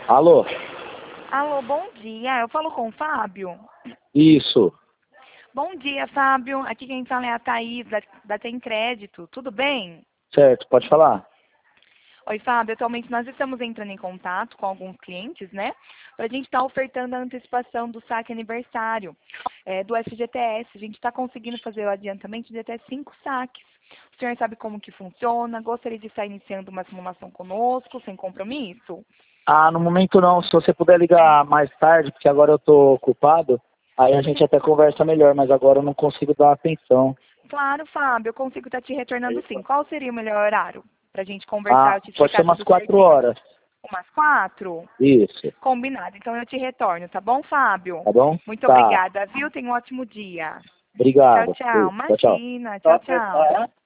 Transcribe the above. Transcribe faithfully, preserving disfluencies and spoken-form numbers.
Alô? Alô, bom dia. Eu falo com o Fábio. Isso. Bom dia, Fábio. Aqui quem fala é a Thaís, da, da Tem Crédito. Tudo bem? Certo, pode falar. Oi, Fábio. Atualmente nós estamos entrando em contato com alguns clientes, né? Para a gente estar ofertando a antecipação do saque aniversário é, do F G T S. A gente está conseguindo fazer o adiantamento de até cinco saques. O senhor sabe como que funciona? Gostaria de estar iniciando uma simulação conosco, sem compromisso? Ah, no momento não. Se você puder ligar mais tarde, porque agora eu tô ocupado, aí a gente até conversa melhor, mas agora eu não consigo dar atenção. Claro, Fábio. Eu consigo estar te retornando sim. Qual seria o melhor horário para a gente Ah, conversar? Eu te pode ser explicar umas tudo quatro certinho. horas. Umas quatro? Isso. Combinado. Então eu te retorno, tá bom, Fábio? Tá bom? Muito Tá. obrigada, viu? Tenha um ótimo dia. Tchau, Obrigado. tchau. Tchau, tchau. Imagina. Tchau, tchau.